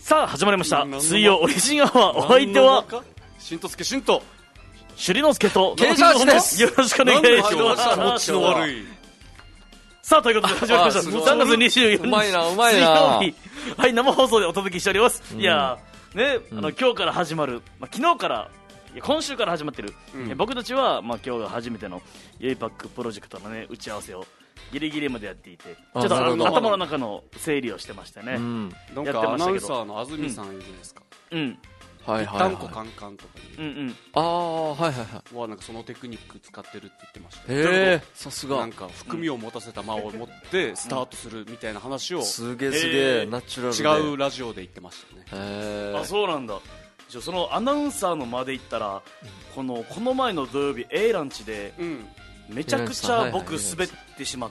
さあ始まりました水曜オリジンアワー。お相手はしんとすけしんとしゅりのすけとケンシャーシです。 よろしくお願いします。 気持ちの悪い。 さあということで始まりました3月24日うまいなうまいな水曜日、はい、生放送でお届けしております。いやね、今日から始まる、昨日から今週から始まってる、僕たちは、今日が初めてのゆいパックプロジェクトのね打ち合わせをギリギリまでやっていて、ちょっと頭の中の整理をしてましたね。 なんかアナウンサーの安住さんいるじゃないですか。 はい一旦こカンカンとかにああはいはいはいはなんかそのテクニック使ってるって言ってました。 へえさすがなんか含みを持たせた間を持ってスタートするみたいな話をすげえすげえナチュラルで違うラジオで言ってましたね。 へえあ、そうなんだ。そのアナウンサーの間で言ったら、この前の土曜日 A ランチでめちゃくちゃ僕滑ってしまって、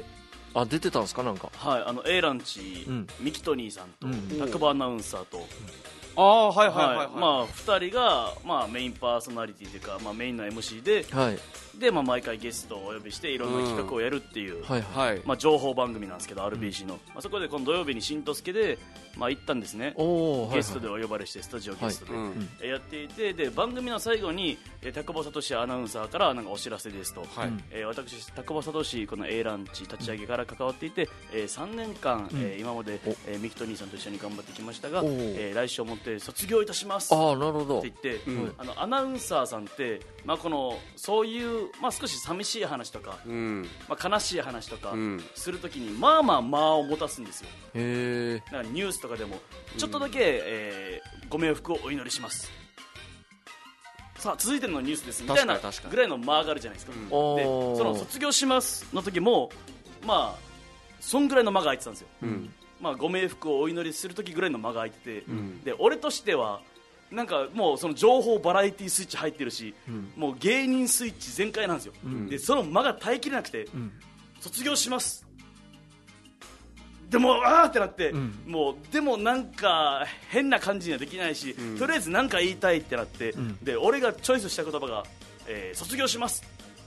あ出てたんですかなんか。 はい、A ランチ、ミキトニーさんと拓馬アナウンサーと、 はいはいはいはい、 2人が、メインパーソナリティというか、メインの MC で、で毎回ゲストをお呼びしていろんな企画をやるっていう、情報番組なんですけど RBC の、そこでこの土曜日にしんとすけで、行ったんですね。ゲストでお呼ばれしてスタジオゲストでやっていて、で番組の最後に高保聡アナウンサーからなんかお知らせですと、私高保聡この A ランチ立ち上げから関わっていて、3年間、今までミキトニーさんと一緒に頑張ってきましたが、来週をもって卒業いたしますって言って、アナウンサーさんって、そういう、少し寂しい話とか、悲しい話とかするときに間を持たすんですよ。だからニュースとかでもちょっとだけ、ご冥福をお祈りします、さあ続いてのニュースですみたいなぐらいの間があるじゃないですか。でその卒業しますの時もそんぐらいの間が空いてたんですよ。ご冥福をお祈りする時ぐらいの間が空いてて、で俺としてはなんかもうその情報バラエティスイッチ入ってるし、もう芸人スイッチ全開なんですよ。でその間が耐えきれなくて、卒業しますでもってなって、もうでもなんか変な感じにはできないし、とりあえずなんか言いたいってなって、で俺がチョイスした言葉が、卒業します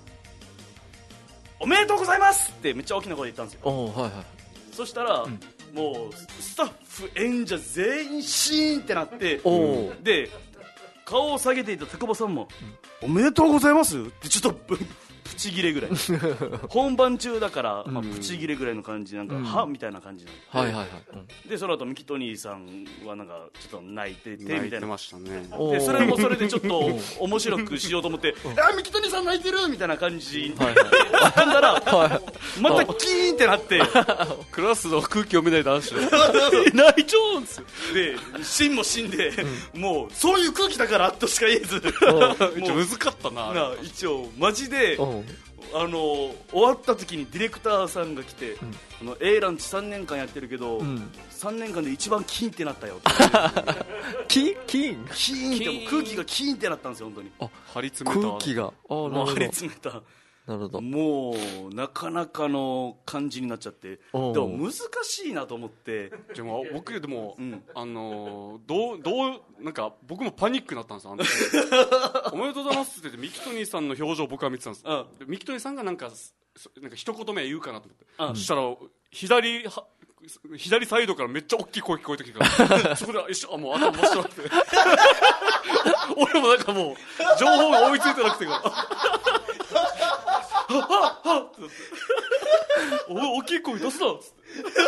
おめでとうございますってめっちゃ大きな声で言ったんですよ。そしたら、もうスタッフ演者全員シーンってなって、で顔を下げていた高保さんも、おめでとうございますってちょっとプチギレぐらい本番中だから、プチギレぐらいの感じなんか、はみたいな感じなんで、でその後ミキトニーさんはなんかちょっと泣いててみたいな。 泣いてましたね。 でそれもそれでちょっと面白くしようと思ってミキトニーさん泣いてるみたいな感じに飛んだら、またキーンってなってクラスの空気読めない男子泣いちゃうんですよ。で芯も芯で、もうそういう空気だからとしか言えずむずかったな一応マジで終わった時にディレクターさんが来て、A ランチ3年間やってるけど、3年間で一番キーンってなったよキーンってもう空気がキーンってなったんですよ本当に。 張り詰めた空気がもう張り詰めた。 なるほど。 もうなかなかの感じになっちゃって、でも難しいなと思って。 でも僕でも、どうなんか僕もパニックになったんですよおめでとうございますって言ってミキトニーさんの表情を僕は見てたんです、でミキトニーさんがなんか一言目言うかなと思って、そしたら左サイドからめっちゃ大きい声聞こえてきてからそこでもう頭真っ白くて俺もなんかもう情報が追いついてなくて大きい声出すなっつって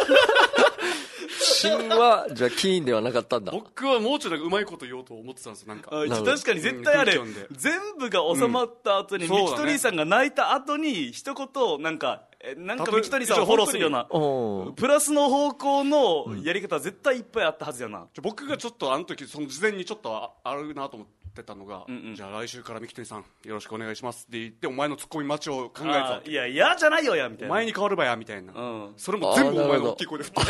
芯はじゃあキーンではなかったんだ。 僕はもうちょいなんかうまいこと言おうと思ってたんですよ。なんか確かに絶対あれ、全部が収まった後に、ミキトニーさんが泣いた後に一言なんかミキトニーさんをフォローするようなプラスの方向のやり方は絶対いっぱいあったはずやな。 僕がちょっとあの時その事前にちょっとあるなと思ってたのが、じゃあ来週からミキトニーさんよろしくお願いしますって言って、お前のツッコミ待ちを考えてた。 いや嫌じゃないよやみたいな、 お前に変わるばやみたいな、それも全部お前の大きい声で振って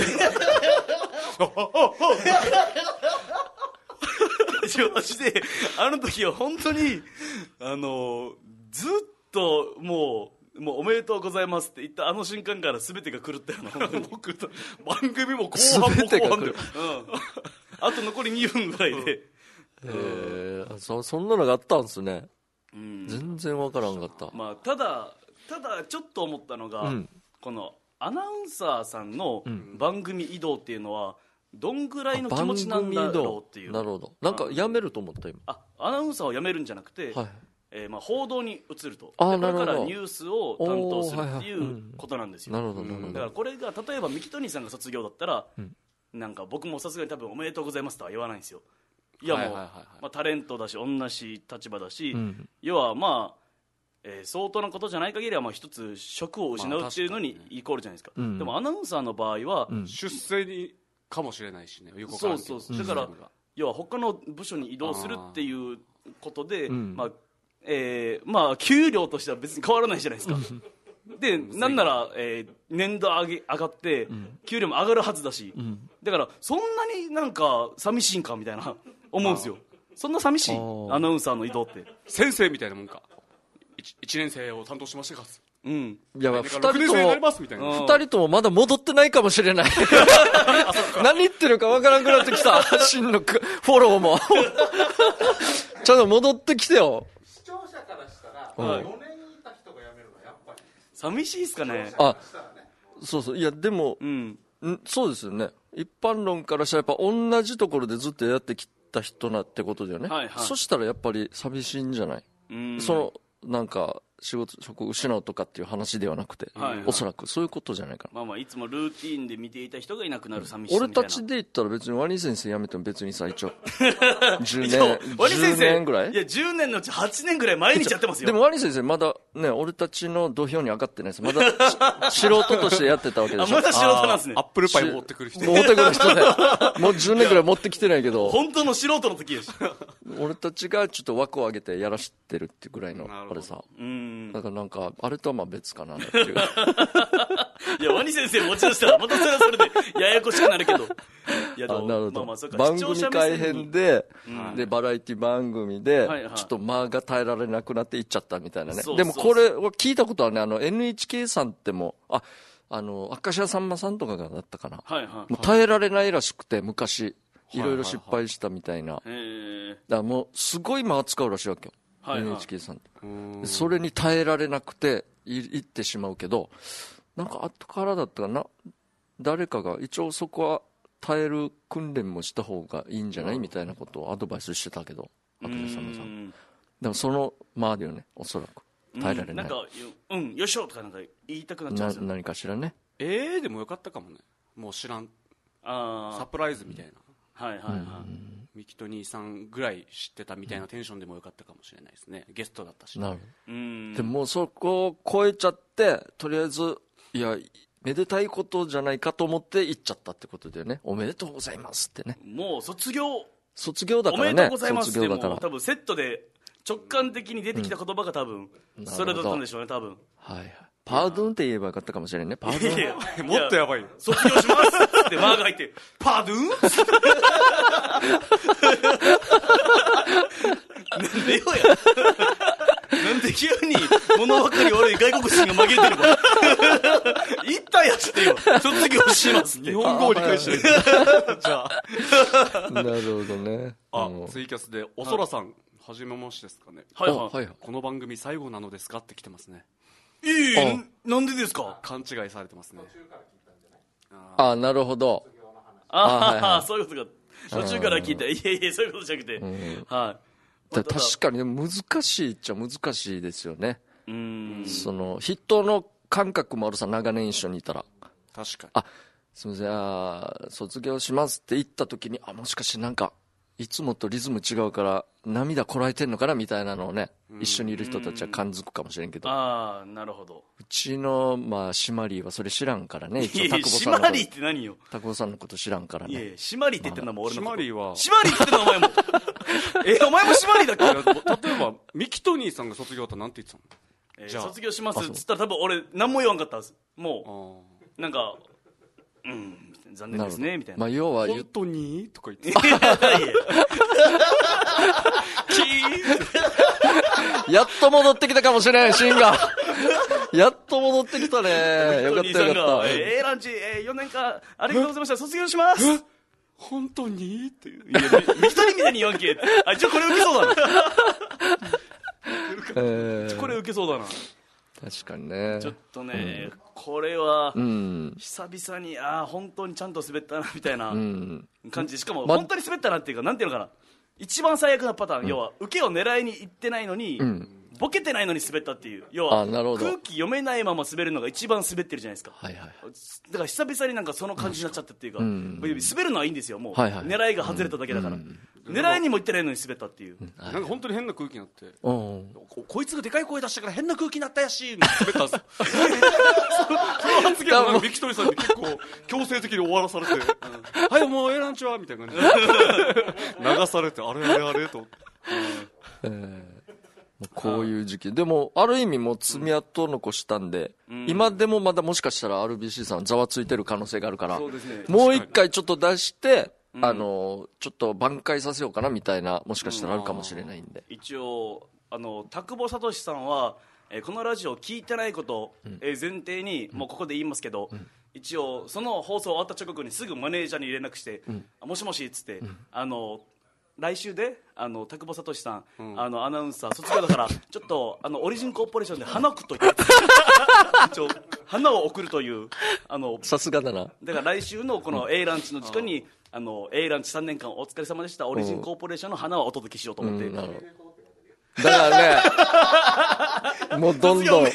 マジであの時は本当にずっともうおめでとうございますって言ったあの瞬間から全てが狂ったよな僕と番組も後半も後半で、あと残り2分ぐらいで、 そんなのがあったんですね。全然わからんかった。 ただちょっと思ったのが、このアナウンサーさんの番組移動っていうのはどんぐらいの気持ちなんだろうっていう。 なるほど。なんか辞めると思った今。 アナウンサーを辞めるんじゃなくて、はい、報道に移ると。 これからニュースを担当するっていうことなんですよ。 なるほどなるほど。 だからこれが例えばミキトニーさんが卒業だったら、なんか僕もさすがに多分おめでとうございますとは言わないんですよ。いやもう、まあ、タレントだし同じ立場だし、要はまあ相当なことじゃない限りはまあ一つ職を失うっていうのにイコールじゃないですか、でもアナウンサーの場合は、 出世にかもしれないしね、よくそうだから、要は他の部署に移動するっていうことで、まあまあ給料としては別に変わらないじゃないですかでなんなら、年度上がって、給料も上がるはずだし、だからそんなになんか寂しいんかみたいな思うんですよ。そんな寂しいアナウンサーの移動って先生みたいなもんか。1年生を担当しましたか。 いや、2人ともまだ戻ってないかもしれない何言ってるかわからなくなってきた真のフォローもちゃんと戻ってきてよ。 視聴者からしたら4年いた人が辞めるのはやっぱり寂しいですかね。 そういやでも、そうですよね。一般論からしたらやっぱ同じところでずっとやってきた人なってことだよね、そしたらやっぱり寂しいんじゃない。そのなんか仕事職を失うとかっていう話ではなくて、おそらくそういうことじゃないかな。 いつもルーティーンで見ていた人がいなくなる寂しさみたいな。 俺たちで言ったら別にワニ先生辞めても別にさ、一応10年ぐらい、 いや10年のうち8年ぐらい毎日やってますよ。 でもワニ先生まだね、俺たちの土俵に上がってないです。まだ素人としてやってたわけでしょ。 まだ素人なんですね。 アップルパイ持ってくる人でもう10年ぐらい持ってきてないけど本当の素人の時でし俺たちがちょっと枠を上げてやらしてるってぐらいのあれさ、だからなんかあれとはまあ別かなっていういやワニ先生持ち出したらまたそれはそれでややこしくなるけど、いやでもなるほど、番組改編で、でバラエティ番組で、ちょっと間が耐えられなくなっていっちゃったみたいなね。でもこれは聞いたことはね、NHK さんっても明石家さんまさんとかがだったかな、もう耐えられないらしくて、昔いろいろ失敗したみたいな、だからもうすごい間使うらしいわけよ、NHK さんって。それに耐えられなくて行ってしまうけど、なんか後からだったかな、誰かが一応そこは耐える訓練もした方がいいんじゃないみたいなことをアドバイスしてたけど、明石家さんまさんでもそのまでよね、おそらく耐えられない、 なんかよいしょとかなんか言いたくなっちゃうんですよ。 何かしらね。 でもよかったかもね。もう知らんサプライズみたいな、ミキトニーさんぐらい知ってたみたいなテンションでもよかったかもしれないですね。ゲストだったし。 なるほど。でもそこを超えちゃって、とりあえずいやめでたいことじゃないかと思って行っちゃったってことだよね。おめでとうございますってね。 もう卒業だからね。 おめでとうございますってもう多分セットで直感的に出てきた言葉が多分それだったんでしょうね、多分。 パードゥンって言えばよかったかもしれんね。パードゥンもっとやばいよ。 卒業しますってマーが入ってパードゥンなんでよやなんで急に物分かり悪い外国人が紛れてるわ言ったやつってよ、卒業しますって日本語を理解してるじゃあなるほどね。 ツイキャスでおそらさん、はじめましてですかね。この番組最後なのですかって来てますね。 なんでですか。 勘違いされてますね。 なるほど。 そういうことか。途中から聞いた。いやそういうことじゃなくて、 確かに難しいっちゃ難しいですよね。その人の感覚もあるさ、長年一緒にいたら。 確かに。 すみません、卒業しますって言った時に、もしかしてなんかいつもとリズム違うから涙こらえてんのかなみたいなのをね、一緒にいる人たちは感づくかもしれんけど。 なるほど。 うちのシマリーはそれ知らんからね。 シマリーって何よ。 タクボさんのこと知らんからね。 シマリーって言ってんのも俺のこと。 シマリーはシマリーって言ってんのお前もお前もシマリーだっけ。例えばミキトニーさんが卒業だったらなんて言ってたの。 卒業しますっつったら多分俺何も言わんかったはず。もうなんか残念ですねみたいな。 要は本当にとか言ってやっと戻ってきたかもしれん、シーンがやっと戻ってきたね。よかったよかった。 ランチ4年間ありがとうございました、卒業します。 本当にっていう。 ミキトニーみたいに言わんけ。これ受けそうだなこれ受けそうだな。 確かにね。 ちょっとね、これは久々に本当にちゃんと滑ったなみたいな感じで、しかも本当に滑ったなっていうか、なんていうのかな、一番最悪なパターン、要は受けを狙いに行ってないのに、ボケてないのに滑ったっていう、要は空気読めないまま滑るのが一番滑ってるじゃないですか。だから久々になんかその感じになっちゃったっていうか、滑るのはいいんですよ、もう狙いが外れただけだから、狙いにも行ってないのに滑ったっていう、 なんか本当に変な空気になって、こいつがでかい声出したから変な空気になったやし滑ったんですよ。その発言をビクトリーさんに結構強制的に終わらされて、はいもうランチはみたいな感じで流されて、あれと。 こういう時期でもある意味もう爪痕残したんで、今でもまだもしかしたら RBC さんざわついてる可能性があるから、もう一回ちょっと出して、ちょっと挽回させようかなみたいな、もしかしたらあるかもしれないんで、 一応田久保聡さんは、このラジオを聞いてないこと、前提にもうここで言いますけど、一応その放送終わった直後にすぐマネージャーに連絡して、もしもしっつって、来週で田久保聡さん、アナウンサー卒業だからちょっとオリジンコーポレーションで花を送っといて一応花を送るというさすがだな。 だから来週のこの A ランチの時間にA ランチ3年間お疲れ様でした、オリジンコーポレーションの花をお届けしようと思って、 なるほど。だからねもうどんどんいや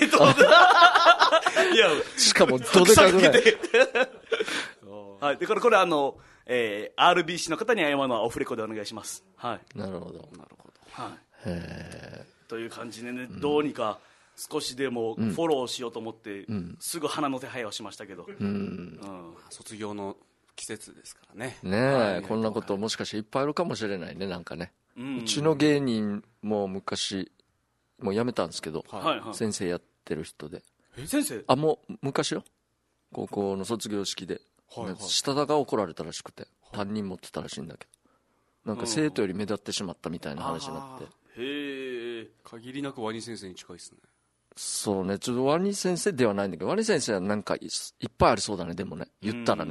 しかもどでかくない。 はい、でこれRBC の方には今のはオフレコでお願いします。はい。 なるほど。 はい。という感じでね、どうにか少しでもフォローしようと思って、すぐ花の手配をしましたけど。 卒業の季節ですからね。 ねえ、こんなこともしかしていっぱいあるかもしれないね、なんかね。うちの芸人も昔もう辞めたんですけど、先生やってる人で。 先生？ もう昔よ。高校の卒業式で。下田が怒られたらしくて、担任持ってたらしいんだけど、なんか生徒より目立ってしまったみたいな話になって。 へえ。 限りなくワニ先生に近いですね。 そうね、ちょっとワニ先生ではないんだけど、ワニ先生はなんかいっぱいありそうだね。でもね、言ったら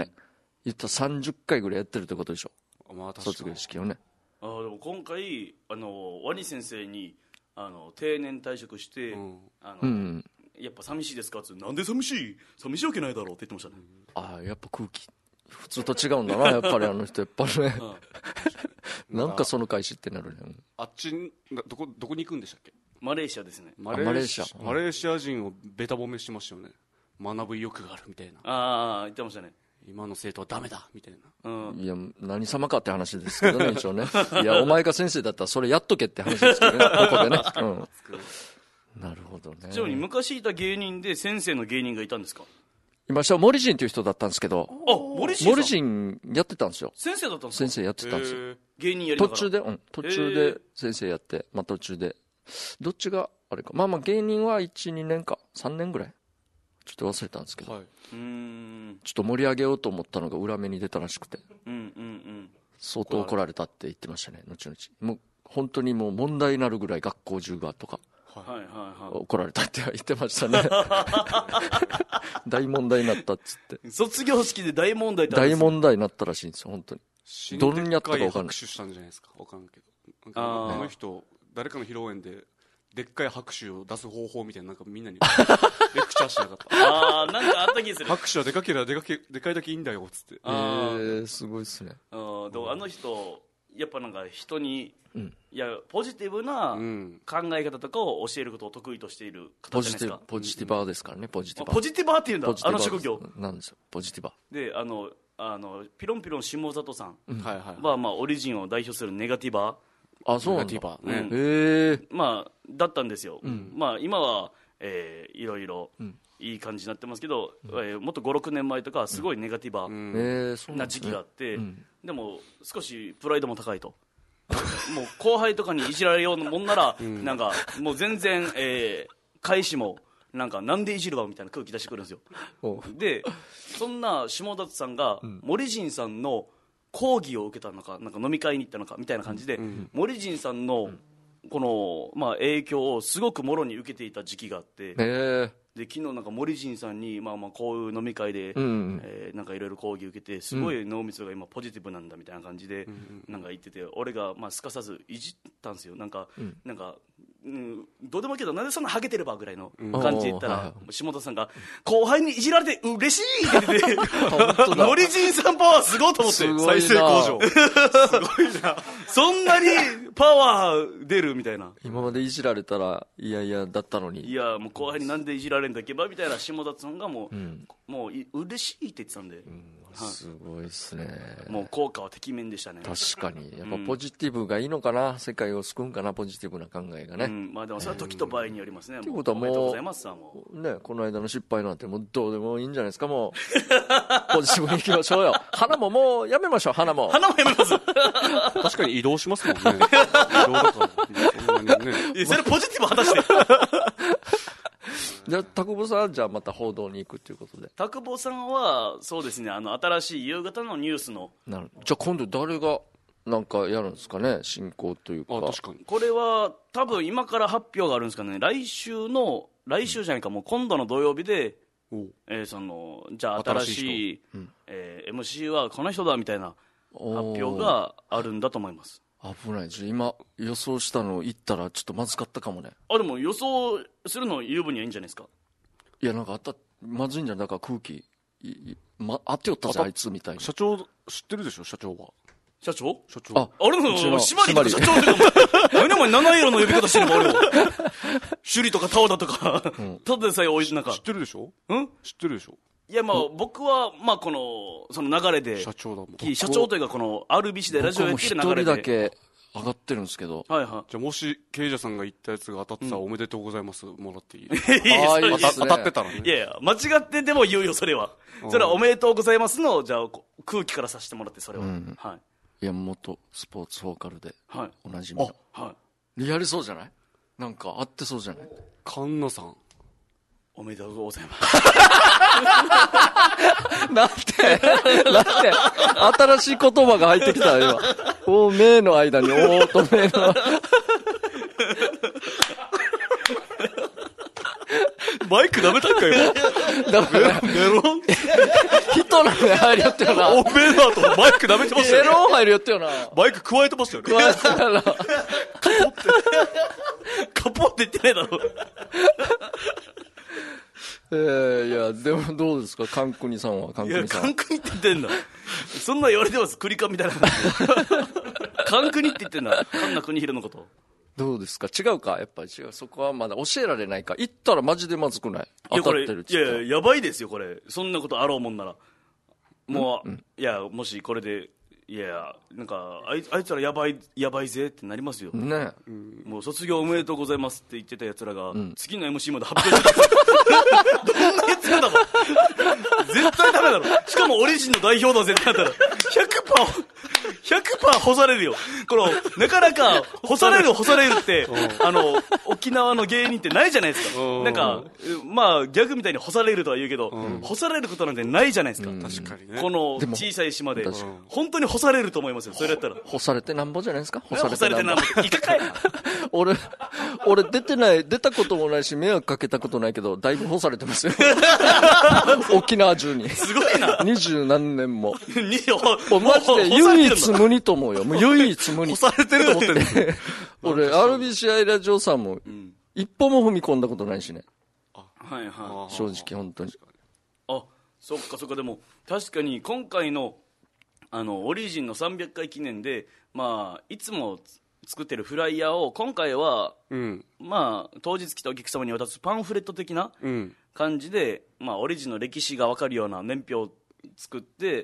30回ぐらいやってるってことでしょ。卒業式をね。 でも今回ワニ先生に定年退職して、やっぱ寂しいですかって、なんで寂しいわけないだろうって言ってましたね。 やっぱ空気普通と違うんだな、やっぱり人やっぱりねなんかその返しってなるね。 あっちどこに行くんでしたっけ？ マレーシアですね。 マレーシア人をベタ褒めしてましたよね。学ぶ意欲があるみたいな。 言ってましたね。 今の生徒はダメだみたいな。 いや何様かって話ですけどね一応ねいやお前が先生だったらそれやっとけって話ですけどねここでね。なるほどね。 ちなみに昔いた芸人で先生の芸人がいたんですか？ いました。森人という人だったんですけど、 森人やってたんですよ。 先生だったんですか？ 先生やってたんですよ。 芸人やりながら途中で先生やって、途中でどっちがあれか、芸人は 1,2 年か3年ぐらいちょっと忘れたんですけど、ちょっと盛り上げようと思ったのが裏目に出たらしくて、相当怒られたって言ってましたね、後々。もう本当にもう問題になるぐらい学校中がとか怒られたって言ってましたね大問題になったっつって。 卒業式で大問題になったらしいんですよ、本当に。どんにやったか分かんない。 拍手したんじゃないですか、分かんないけど、あの人誰かの披露宴ででっかい拍手を出す方法みたいな、なんかみんなにレクチャーしなかったなんかあった気する。 拍手はでかければでかいだけいいんだよっつって。 すごいっすね。 でも人やっぱなんか人に、いやポジティブな考え方とかを教えることを得意としている方じゃないですか。 ポジティバーですからね。ポジティバーっていうんだ、職業なんですよ、ポジティバーで。ピロンピロン下里さんは、オリジンを代表するネガティバー。 そうなんだ。 だったんですよ。今はいろいろいい感じになってますけど、もっと 5,6 年前とかすごいネガティバーな時期があって、でも少しプライドも高いともう後輩とかにいじられるようなもんなら、なんかもう全然、返しもなんでいじるわみたいな空気出してくるんですよ。でそんな下里さんが森陣さんの講義を受けたのか、なんか飲み会に行ったのかみたいな感じで、森陣さんのこの、影響をすごくもろに受けていた時期があって、で昨日なんか森陣さんに、こういう飲み会で、なんかいろいろ講義受けて、すごい脳みそが今ポジティブなんだみたいな感じで、なんか言ってて、俺がすかさずいじったんですよ。なんかどうでもいいけどなんでそんなハゲてればぐらいの感じで言ったら、下田さんが後輩にいじられて嬉しいって言ってノリジンさんパワーすごいと思って、 再生工場すごいなそんなにパワー出るみたいな。 今までいじられたらいやいやだったのに、 いやもう後輩になんでいじられんだっけばみたいな下田さんがもう嬉しいって言ってたんで、 すごいですね。 もう効果はてきめんでしたね。 確かにやっぱポジティブがいいのかな、世界を救うんかな、ポジティブな考えがね、 まあでもそれは時と場合によりますね。 ということはもう、おめでとうございますさ、もうね、この間の失敗なんてもうどうでもいいんじゃないですか。もうポジティブにいきましょうよ。花ももうやめましょう。花もやめます確かに移動しますもんね。移動だからそんなにね。 それポジティブ果たしてじゃあ田久保さんじゃあまた報道に行くということで。 田久保さんはそうですね、新しい夕方のニュースの、 じゃあ今度誰がなんかやるんですかね、進行というか。 確かにこれは多分今から発表があるんですかね。来週じゃないか、もう今度の土曜日で、じゃあ新しい、MC はこの人だみたいな発表があるんだと思います。 危ない。今予想したの言ったらちょっとまずかったかもね。 でも予想するの言う分にはいいんじゃないですか。 いやなんかまずいんじゃん。だから空気当てよったぜあいつみたいな。 社長知ってるでしょ。社長は社長あれの縛りとか社長って何お前七色の呼び方してるの俺も首里とかタオだとかただでさえおいしいなんか知ってるでしょ。知ってるでしょ。 いや僕はその流れで社長だもん。 社長というかこの RBC でラジオやってる流れで僕も一人だけ上がってるんですけど、 じゃあもし刑事さんが言ったやつが当たってたらおめでとうございますもらっていい？ 当たってたらね。 いや間違ってでも言うよ。それはおめでとうございますのじゃあ空気からさせてもらって、それは山本スポーツフォーカルでおなじみのやりそうじゃない？なんか合ってそうじゃない？ 菅野さんおめでとうございますなんて新しい言葉が入ってきた今。おめの間におとめのマイク舐めたんか今。メロン人の目入りよってよな。 おめえだとマイク舐めてましたよね。 メロン入りよってよな。 マイク加えてましたよね。 加えてたな。 カポって言ってないだろ。 いやでもどうですか、カンクニさんは。カンクニさん、 カンクニって言ってんだ。そんな言われてます。クリカンみたいなカンクニって言ってんだ。カンナ国広のこと。 どうですか、違うか、やっぱり違う。そこはまだ教えられないか。言ったらマジでまずくない？当たってるっつったら。 いややばいですよこれ。そんなことあろうもんならもう、いやもしこれでいやなんかあいつらやばいぜってなりますよね。 もう卒業おめでとうございますって言ってたやつらが、次の MC まで発表してたどんなやつらだもん絶対ダメだろ。しかもオリジンの代表だぜってなったら 100% 干されるよ。このなかなか干されるって沖縄の芸人ってないじゃないですか。なんかまあギャグみたいに干されるとは言うけど、干されることなんてないじゃないですか。 確かにね。 この小さい島で本当に干されると思いますよ。それやったら干されてなんぼじゃないですか。 干されてなんぼイカかい俺出たこともないし迷惑かけたことないけどだいぶ干されてますよ沖縄中に。 すごいな。 20何年もマジで唯一無二と思うよ。もう唯一無二。 干されてると思ってる俺 RBC ラジオさんも一歩も踏み込んだことないしね。正直本当に。 そっかでも確かに今回のオリジンの300回記念でいつも作ってるフライヤーを今回は、当日来たお客様に渡すパンフレット的な感じで、オリジンの歴史が分かるような年表を作って、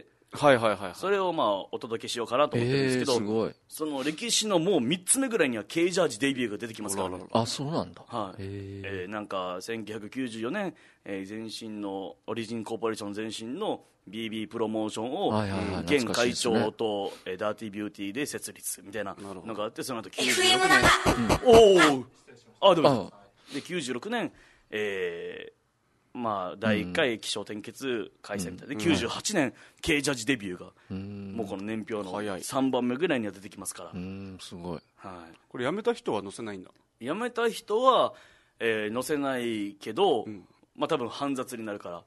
それをお届けしようかなと思ってるんですけど、 すごい。 その歴史のもう3つ目ぐらいには K ジャージデビューが出てきますからね。 そうなんだ。 なんか1994年、前身のオリジンコーポレーション前身の BB プロモーションを現会長とダーティービューティーで設立みたいなのがあって、その後96年で96年第1回起承転結開催みたいで、98年 K ジャージデビューがもうこの年表の3番目ぐらいには出てきますから。 すごい。 これ辞めた人は載せないんだ。 辞めた人は載せないけど、多分煩雑になるから、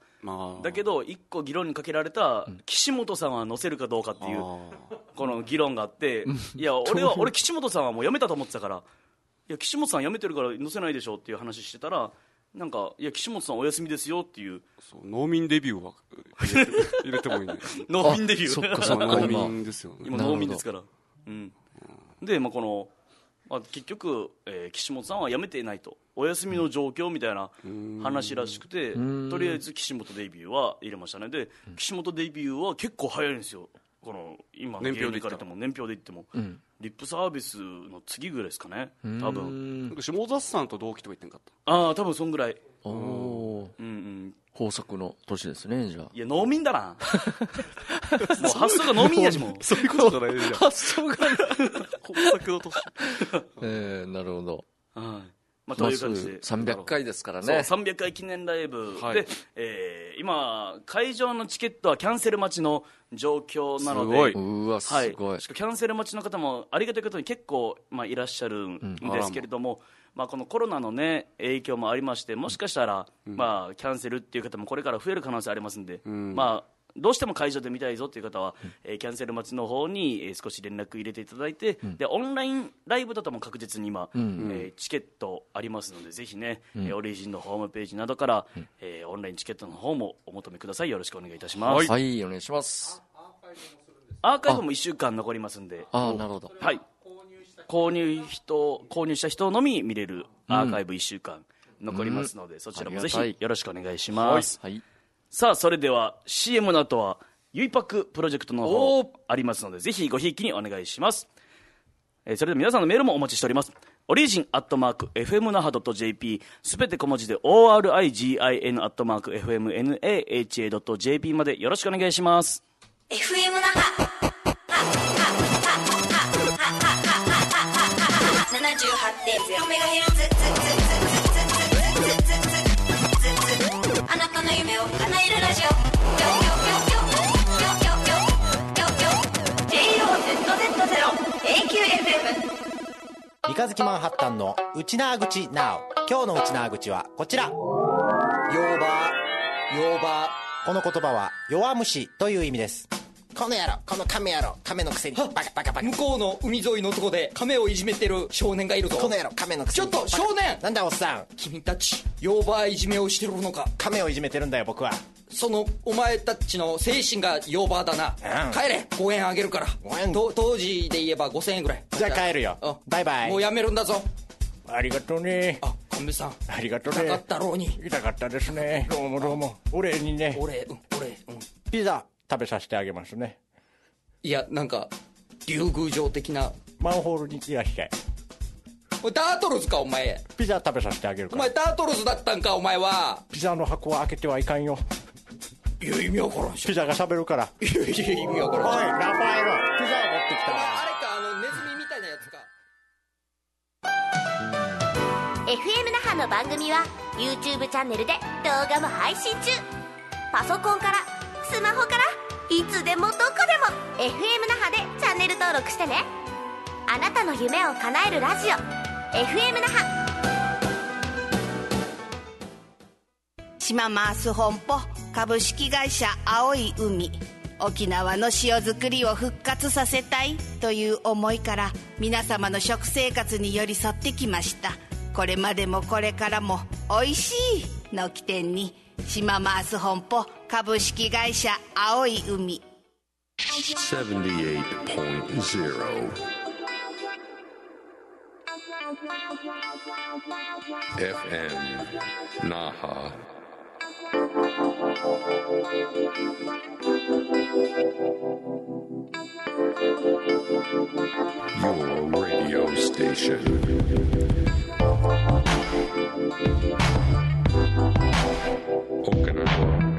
だけど一個議論にかけられた岸本さんは載せるかどうかっていうこの議論があって、いや俺岸本さんはもう辞めたと思ってたからや岸本さん辞めてるから載せないでしょっていう話してたら、なんかいや岸本さんお休みですよっていう、 そう農民デビューは入れてもいいね農民デビュー、 そっかそっか、 農民ですよね、 今農民ですから、うん、で、この、結局、岸本さんは辞めていないと、お休みの状況みたいな話らしくて、とりあえず岸本デビューは入れましたね。で、岸本デビューは結構早いんですよ、この今年表で言っても、リップサービスの次ぐらいですかね、多分。 下里さんと同期とか言ってんかった。 多分そんぐらい。 豊作の年ですね、じゃあ。 いや農民だなもう発想が農民やしもそういうことじゃないじゃん発想が豊作の年なるほど。 という感じで 300回ですからね。 そう300回記念ライブで、今会場のチケットはキャンセル待ちの状況なので、 うわすごい、 しかもキャンセル待ちの方もありがたいことに結構、いらっしゃるんですけれども、このコロナの、影響もありまして、もしかしたら、キャンセルっていう方もこれから増える可能性ありますんで、どうしても会場で見たいぞという方は、キャンセル待ちの方に、少し連絡入れていただいて、でオンラインライブだとも確実に今、チケットありますので、ぜひね、オリジンのホームページなどから、オンラインチケットの方もお求めください。よろしくお願いいたします。 はい、お願いします。 アーカイブも1週間残りますんで、 なるほど、 はい、購入した人のみ見れるアーカイブ1週間残りますので、そちらもぜひよろしくお願いします。さあそれでは CM の後はゆいパックプロジェクトの方ありますので、ぜひごひいきにお願いします。それでは皆さんのメールもお待ちしております。オリジン@fmnaha.jp、 すべて小文字で origin@fmnaha.jp までよろしくお願いします。 FM 那覇 78.0MHz、 あなたの夢を叶えるラジオ、JOZZ0AQFM。 三日月マンハッタンのウチナー口 NOW。 今日のウチナー口はこちら。ヨーバー。この言葉は弱虫という意味です。この野郎、この亀野郎、亀のくせにバカ。 向こうの海沿いのとこで亀をいじめてる少年がいるぞ。 この野郎、亀のくせに。 ちょっと少年、 なんだおっさん、 君たちヨーバーいじめをしてるのか。 亀をいじめてるんだよ僕は。 そのお前たちの精神がヨーバーだな、帰れ、5円あげるから。当時で言えば5000円ぐらい。 じゃあ帰るよ、バイバイ。 もうやめるんだぞ。 ありがとうね。 亀さん、 ありがとうね。 痛かったろうに。 痛かったですね。どうもお礼にね。 お礼、 ピザ食べさせてあげますね。 いや、なんか竜宮城的な。 マンホールにいらっしゃい。 タートルズかお前。 ピザ食べさせてあげるから。 お前タートルズだったんかお前は。 ピザの箱は開けてはいかんよ。 いや意味わからんし。 ピザが喋るから。 いや意味わからんし。 おいラファエロ、ピザを持ってきた。 あれか、ネズミみたいなやつか。 FM 那覇の番組は YouTube チャンネルで動画も配信中。パソコンからスマホからいつでもどこでも FM 那覇でチャンネル登録してね。あなたの夢を叶えるラジオ FM 那覇。 島マース本舗株式会社青い海。沖縄の塩作りを復活させたいという思いから皆様の食生活に寄り添ってきました。これまでもこれからもおいしいの起点に島マース本舗株式会社青い海。 78.0 FM Naha. Your radio station. Okinawa.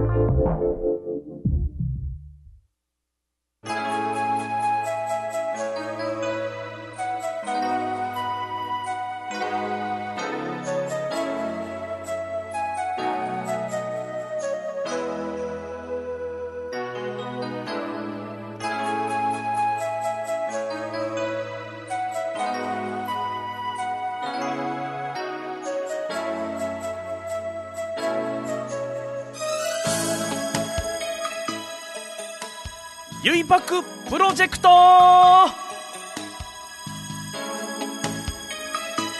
ゆいぱくプロジェクト。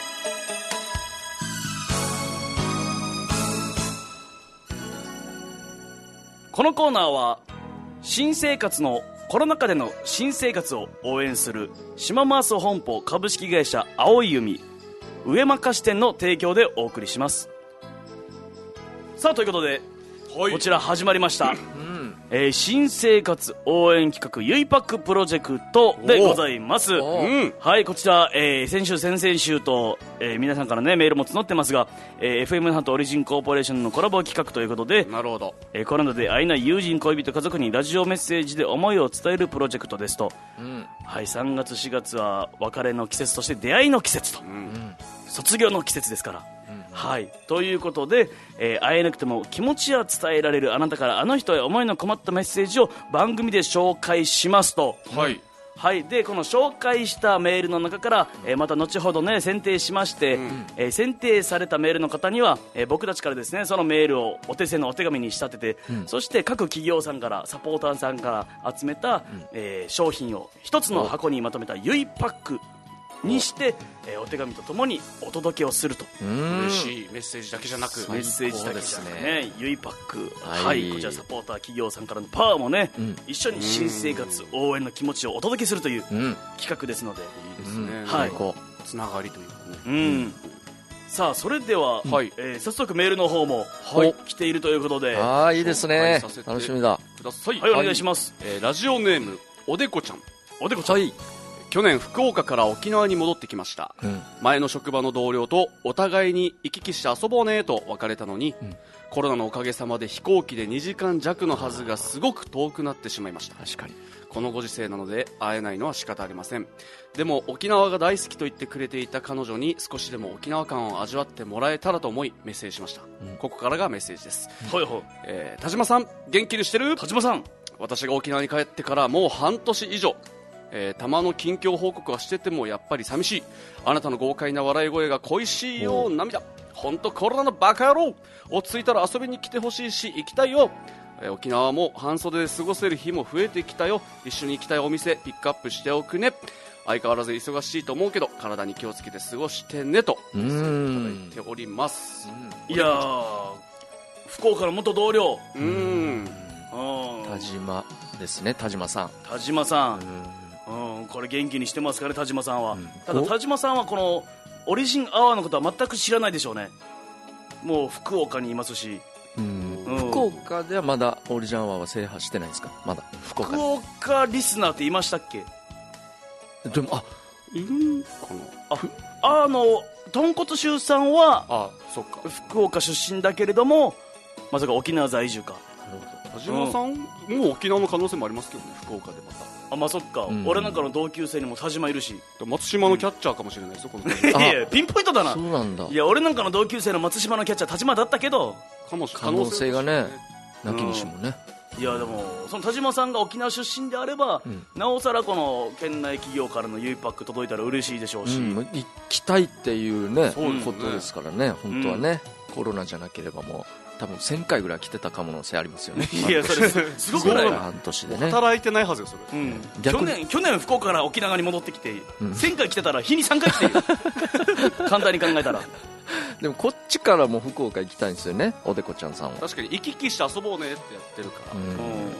このコーナーは新生活のコロナ禍での新生活を応援する島マース本舗株式会社青い海上間菓子店の提供でお送りします。さあということで、はい、こちら始まりました、新生活応援企画ゆいパックプロジェクトでございます。はい、こちら、先週先々週と、皆さんからねメールも募ってますが、FM 那覇とオリジンコーポレーションのコラボ企画ということで、 なるほど、 コロナで会えない友人恋人家族にラジオメッセージで思いを伝えるプロジェクトですと、はい、3月4月は別れの季節として出会いの季節と、卒業の季節ですから、はい、ということで、会えなくても気持ちは伝えられるあなたからあの人へ思いの困ったメッセージを番組で紹介しますと、 はいはい、でこの紹介したメールの中から、また後ほどね選定しまして、選定されたメールの方には、僕たちからですねそのメールをお手製のお手紙に仕立てて、そして各企業さんからサポーターさんから集めた、商品を一つの箱にまとめたゆいパックにして、お手紙とともにお届けをすると。 嬉しいメッセージだけじゃなく、 メッセージだけじゃなくね、ゆいパック、はい、こちらサポーター企業さんからのパワーもね、一緒に新生活応援の気持ちをお届けするという企画ですので、 いいですね、 はい、 つながりというかね、 さあそれでは、早速メールの方も、来ているということで、 いいですね、楽しみだ。 ください。 はい、お願いします。 ラジオネームおでこちゃん。 おでこちゃん、 去年福岡から沖縄に戻ってきました、前の職場の同僚とお互いに行き来して遊ぼうねと別れたのに、コロナのおかげさまで飛行機で2時間弱のはずがすごく遠くなってしまいました。 確かにこのご時世なので会えないのは仕方ありません。でも沖縄が大好きと言ってくれていた彼女に少しでも沖縄感を味わってもらえたらと思いメッセージしました、ここからがメッセージです。田島さん元気にしてる？ 田島さん、 私が沖縄に帰ってからもう半年以上、たまの近況報告はしててもやっぱり寂しい。あなたの豪快な笑い声が恋しいよ。涙。本当コロナのバカ野郎。落ち着いたら遊びに来てほしいし行きたいよ。沖縄も半袖で過ごせる日も増えてきたよ。一緒に行きたいお店ピックアップしておくね。相変わらず忙しいと思うけど体に気をつけて過ごしてねとメッセージいただいております。 いやー、福岡の元同僚、 田島ですね。田島さん、 田島さん、これ元気にしてますかね、田島さんは。ただ田島さんはこのオリジンアワーのことは全く知らないでしょうね。もう福岡にいますし、 福岡ではまだオリジンアワーは制覇してないですか？まだ福岡リスナーっていましたっけ？ でもいるかな。豚骨臭さんはそっか福岡出身だけれどもまさか沖縄在住か。 なるほど。田島さん、もう沖縄の可能性もありますけどね、福岡でまた。 まあそっか、俺なんかの同級生にも田島いるし、 松島のキャッチャーかもしれないですよ、このいやピンポイントだな。 そうなんだ。 いや俺なんかの同級生の松島のキャッチャー田島だったけど、 可能性がねなきにしもね。 いやでもその田島さんが沖縄出身であれば、なおさらこの県内企業からのゆいパック届いたら嬉しいでしょうし、 行きたいっていうねことですからね、本当はね、コロナじゃなければもう多分1000回ぐらい来てた可能性ありますよね。 いやそれすごくない？ 半年でね働いてないはずよそれ。去年福岡から沖縄に戻ってきて、1000回来てたら日に3回来てる簡単に考えたら。 でもこっちからも福岡行きたいんですよね、おでこちゃんさんは。 確かに行き来して遊ぼうねってやってるから、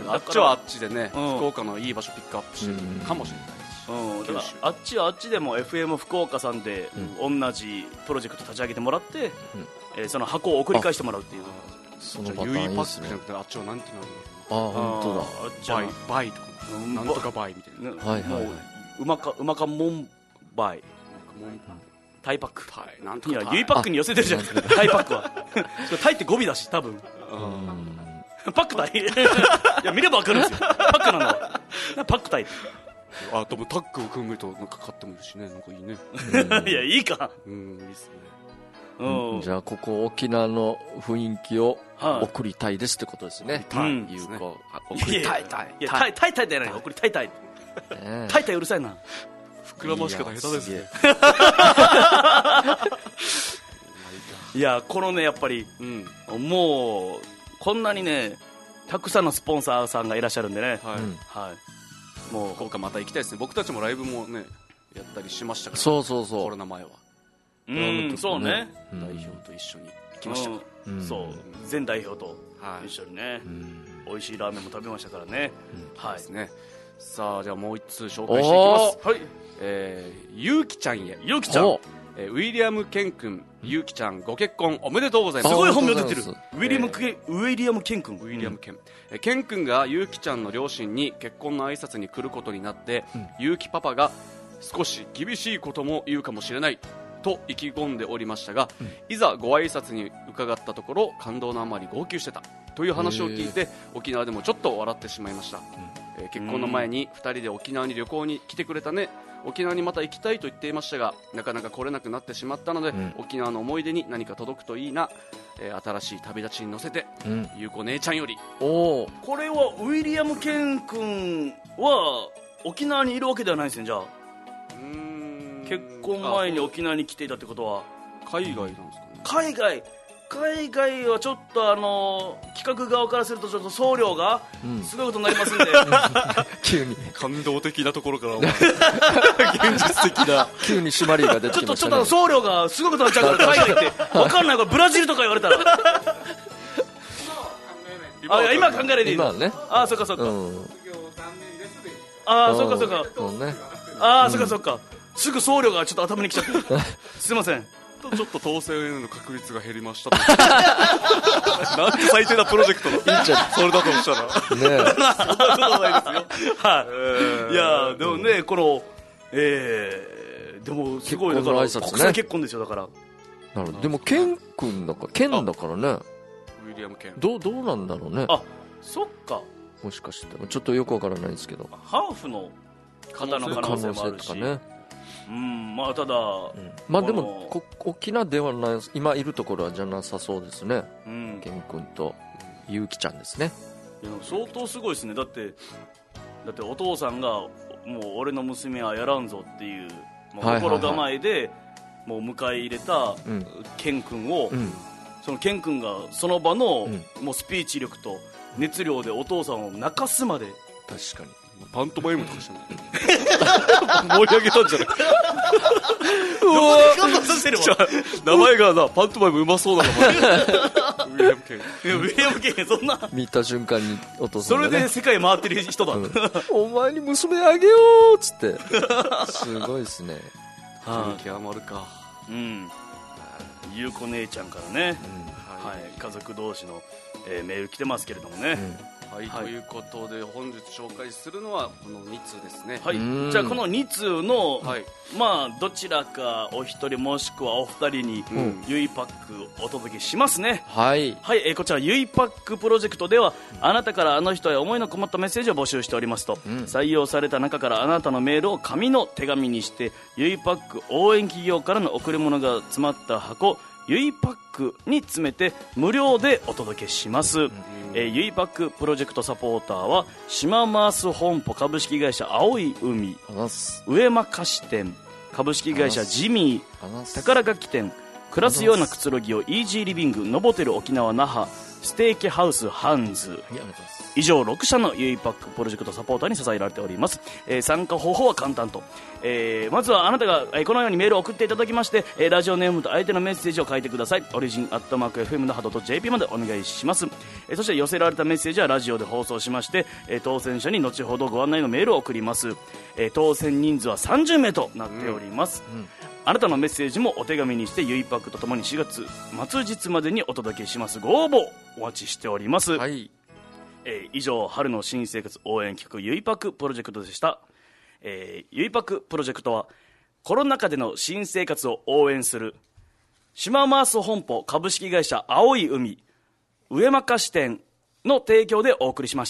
あっちはあっちでね、福岡のいい場所ピックアップしてるかもしれないし、 だからあっちはあっちでも FM 福岡さんで同じプロジェクト立ち上げてもらって、その箱を送り返してもらうっていう。 そのパターンいいですね。 じゃなくてあっちはなんてなるの？本当だ。 あっちはバイとかなんとかバイみたいな。 はいはい。 うまかもんバイ。タイパック。 なんとか。 いやゆいパックに寄せてるじゃん。タイパックは。タイって語尾だし多分。パックタイ。いや見ればわかるんですよ。パックなの。パックタイ。 でもタッグを組むとなんか勝ってもいるしね、なんかいいね。 いやいいか。 いいですね。 じゃあここ沖縄の雰囲気を送りたいですってことですね。 送りたい。 いやタイタイじゃない、送りたいタイ。タイタイうるさいな。 膨らまし方下手ですね。 いやこのねやっぱりもうこんなにねたくさんのスポンサーさんがいらっしゃるんでね、 もう福岡また行きたいですね。僕たちもライブもねやったりしましたから。 そうコロナ前は。 そうね。 代表と一緒に行きましたから。 そう全代表と一緒にね。 美味しいラーメンも食べましたからね、はいですね。さあじゃあもう一通紹介していきます。はい、ゆうきちゃんへ。 ゆうきちゃん、 ウィリアム・ケン君、ゆうきちゃんご結婚おめでとうございます。 すごい本名出てる。ウィリアム・ケン君。 ウィリアム・ケン、ケン君がゆうきちゃんの両親に結婚の挨拶に来ることになって、ゆうきパパが少し厳しいことも言うかもしれないと意気込んでおりましたが、いざご挨拶に伺ったところ感動のあまり号泣してたという話を聞いて、沖縄でもちょっと笑ってしまいました。結婚の前に2人で沖縄に旅行に来てくれたね、沖縄にまた行きたいと言っていましたがなかなか来れなくなってしまったので、沖縄の思い出に何か届くといいな、新しい旅立ちに乗せて、ゆうこ姉ちゃんより。 これはウィリアム・ケン君は沖縄にいるわけではないですね。じゃあ結婚前に沖縄に来ていたってことは海外なんですかね。 海外はちょっと企画側からするとちょっと送料がすごいことになりますんで、 急に感動的なところから現実的な急に締まりが出てきましたね。 ちょっと送料がすごいことになっちゃうから海外って分かんないからブラジルとか言われたら今考えないでいいの。 今ね。 そっかそっか。 そうかそっか。 そうね。 そっかそっか。すぐ送料がちょっと頭にきちゃってすいません。 ちょっと当選の確率が減りましたなんて最低なプロジェクトだ。それだとしたらねそんなことないですよ。はい。いやでもねこのでもすごいだから国際結婚ですよ。だからなるほど。でもケン君だからケンだからね。 ウィリアム・ケンどうなんだろうね。 そっか。 もしかしてちょっとよくわからないですけど、 ハーフの方の可能性もあるしとかね。 まあただ、 まあでも沖縄ではない、今いるところはじゃなさそうですね。ケン君とゆうきちゃんですね。 いや相当すごいですね。だってお父さんがもう俺の娘はやらんぞっていう心構えでもう迎え入れたケン君を、そのケン君がその場のもうスピーチ力と熱量でお父さんを泣かすまで。 確かにパントマイムとかして盛り上げたんじゃない名前がなパントマイムうまそうな名前ウィリアム・ケン。 ウィリアム・ケンそんな見た瞬間にお父さんが、ね、 それで世界回ってる人だ、 お前に娘あげようっつってすごいですね。 雰囲気余るか。 ゆうこ姉ちゃんからね、家族同士の、メール来てますけれどもね、 ということで本日紹介するのはこの2通ですね。 じゃあこの2通の、まあどちらかお一人もしくはお二人に、ゆいパックお届けしますね。こちらゆいパックプロジェクトではあなたからあの人へ思いのこもったメッセージを募集しておりますと、採用された中からあなたのメールを紙の手紙にしてゆいパック応援企業からの贈り物が詰まった箱ゆいパックに詰めて無料でお届けします。ゆいパックプロジェクトサポーターは島マース本舗株式会社青い海、上間菓子店株式会社ジミー、宝楽器店、暮らすようなくつろぎをイージーリビング、ノボテル沖縄那覇、ステーキハウスハンズ、以上6社のゆいパックプロジェクトサポーターに支えられております。参加方法は簡単と、まずはあなたが、このようにメールを送っていただきまして、ラジオネームと相手のメッセージを書いてください。オリジン@fm.jp までお願いします。そして寄せられたメッセージはラジオで放送しまして、当選者に後ほどご案内のメールを送ります。当選人数は30名となっております。あなたのメッセージもお手紙にしてゆいパックとともに4月末日までにお届けします。ご応募お待ちしております。以上春の新生活応援企画ゆいパックプロジェクトでした。ゆいパックプロジェクトはコロナ禍での新生活を応援する島マース本舗株式会社青い海、上間菓子店の提供でお送りしました。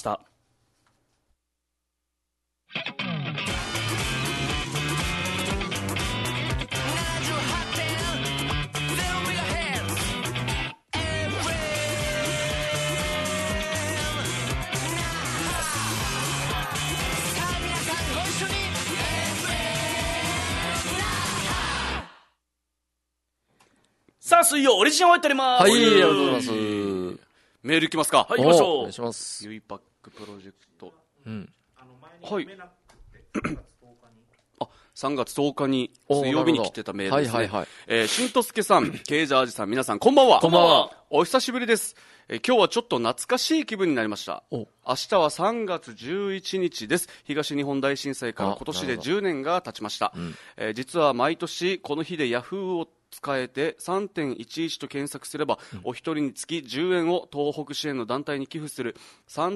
さあ水曜オリジナルをやっております。 ありがとうございます。 メールいきますか。 行きましょう。 お願いします。 ゆいパックプロジェクト。 3月10日に水曜日に来てたメールですね。しんとすけさん、ケイジャージさん、皆さんこんばんは。 こんばんは。 お久しぶりです。今日はちょっと懐かしい気分になりました。明日は3月11日です。東日本大震災から今年で10年が経ちました。実は毎年この日でヤフーを使えて 3.11 と検索すれば、お一人につき10円を東北支援の団体に寄付する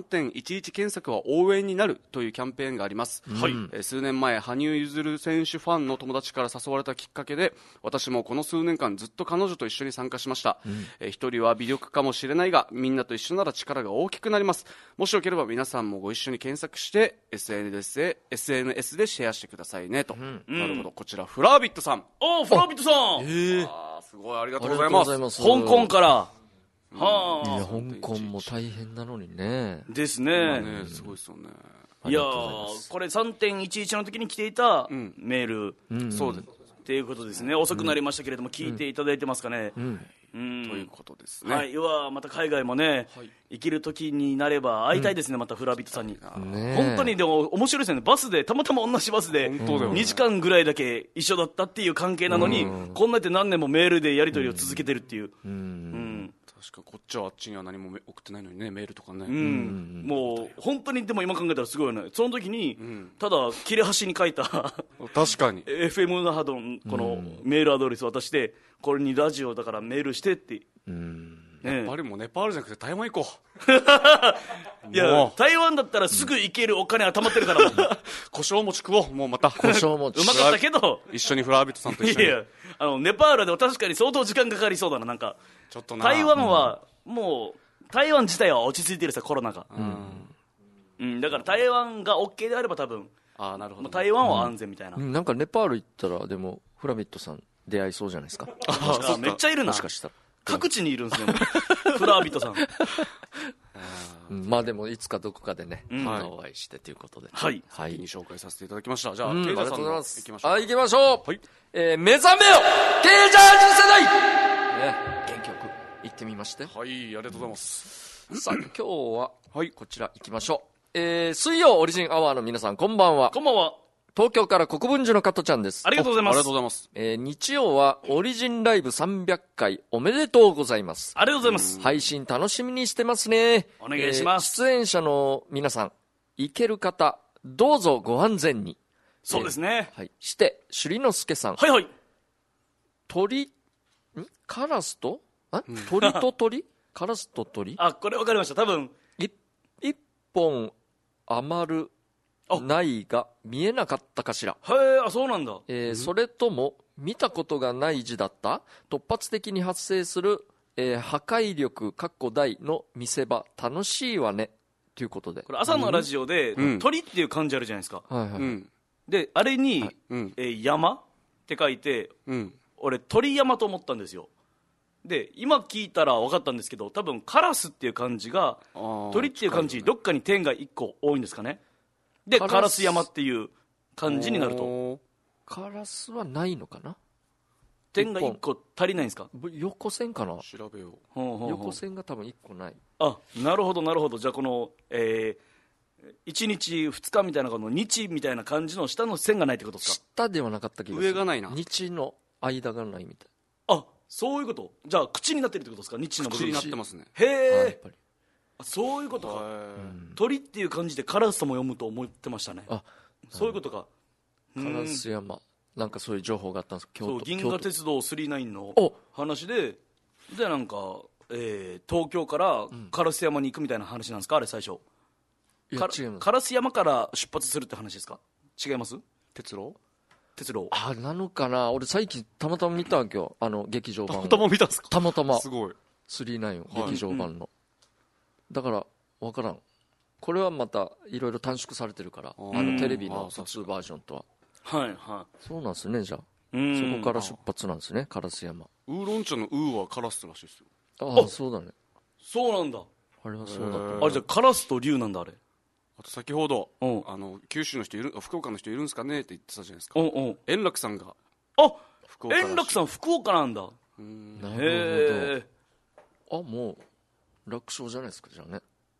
3.11 検索は応援になるというキャンペーンがあります、数年前羽生結弦選手ファンの友達から誘われたきっかけで、私もこの数年間ずっと彼女と一緒に参加しました、一人は微力かもしれないが、みんなと一緒なら力が大きくなります。もしよければ皆さんもご一緒に検索して SNS でシェアしてくださいねと、なるほど。こちらフラービットさん。 フラービットさん、 すごいありがとうございます。 香港から、 いや香港も大変なのにね。 ですね。 すごいですよね。 いやこれ 3.11 の時に来ていたメール、 そうですっていうことですね。遅くなりましたけれども、聞いていただいてますかね。 ということですね。 はい、また海外もね、行ける時になれば会いたいですね、またフラビットさんに。本当にでも面白いですよね。バスでたまたま同じバスで2時間ぐらいだけ一緒だったっていう関係なのに、こんなって何年もメールでやり取りを続けてるっていう。 確かこっちはあっちには何も送ってないのにね、メールとかね。 もう本当にでも今考えたらすごいよね。その時に、ただ切れ端に書いた確かに FM 那覇のこのメールアドレス渡して、これにラジオだからメールしてって。 やっぱりもうネパールじゃなくて台湾行こう。いや台湾だったらすぐ行けるお金は貯まってるから胡椒餅食おう。もうまた胡椒餅うまかったけど一緒にフラービットさんと一緒に。 いやネパールでも確かに相当時間かかりそうだな。なんかちょっとな、 台湾はもう台湾自体は落ち着いてるさ、コロナが。だから台湾が OK であれば多分なるほど、 台湾は安全みたいな。 なんかネパール行ったらでもフラビットさん出会いそうじゃないですか。 めっちゃいるな。 もしかしたら各地にいるんですねフラービットさん。 まあでもいつかどこかでね、お会いしてということで、 はい、 先に紹介させていただきました。じゃあ、 ありケイジャがとうございまーさんのす。 行きましょう。 行きましょう。目覚めよケイジャージ世代、原曲行ってみまして。 はい、ありがとうございます。 さあ今日はこちら行きましょう。水曜オリジンアワーの皆さん、こんばんは。 こんばんは。 東京から国分寺の加トちゃんです。 ありがとうございます。 ありがとうございます。 日曜はオリジンライブ300回おめでとうございます。 ありがとうございます。 配信楽しみにしてますね。 お願いします。 出演者の皆さん、行ける方どうぞご安全に。 そうですね。 して朱里之助さん、カラスと鳥と鳥カラスと鳥、 これ分かりました。多分一本余るないが見えなかったかしら。 そうなんだ。 それとも見たことがない字だった。突発的に発生する、破壊力大の見せ場楽しいわねということで、 これ朝のラジオで、鳥っていう漢字あるじゃないですか。であれに、山って書いて、俺鳥山と思ったんですよ。で今聞いたら分かったんですけど、多分カラスっていう漢字が鳥っていう漢字どっかに点が1個多いんですかね。でカラス山っていう漢字になると、 カラスはないのかな。 点が1個足りないんですか。 横線かな。 調べよう。横線が多分1個ない。 なるほどなるほど。じゃあこの、1日2日みたいなこの日みたいな感じの下の線がないってことですか。 下ではなかった気がする。 上がないな。 日の間がないみたい。 そういうこと。じゃあ口になってるってことですか。日の部分口になってますね。 へえ。そういうことか。鳥っていう漢字でカラスとも読むと思ってましたね。そういうことか。 カラス山、なんかそういう情報があったんです。 そう、銀河鉄道999の話でなんか、東京から烏山に行くみたいな話なんですか、あれ最初。烏山から出発するって話ですか。違います。鉄路なのかな。俺最近たまたま見たわけよ、劇場版。 たまたま見たんですか。 たまたますごい。 39劇場版の、だから分からん。これはまたいろいろ短縮されてるから、テレビの普通バージョンとは。そうなんですね。じゃあそこから出発なんですね、烏山。 ウーロン茶のウーはカラスらしいですよ。そうだね。 そうなんだ。 あれはそうだった。 じゃあカラスと竜なんだあれ。 あと先ほど、九州の人いる、福岡の人いるんですかねって言ってたじゃないですか。円楽さんが円楽さん福岡なんだ。 なるほど。もう楽勝じゃないですか。じゃあね。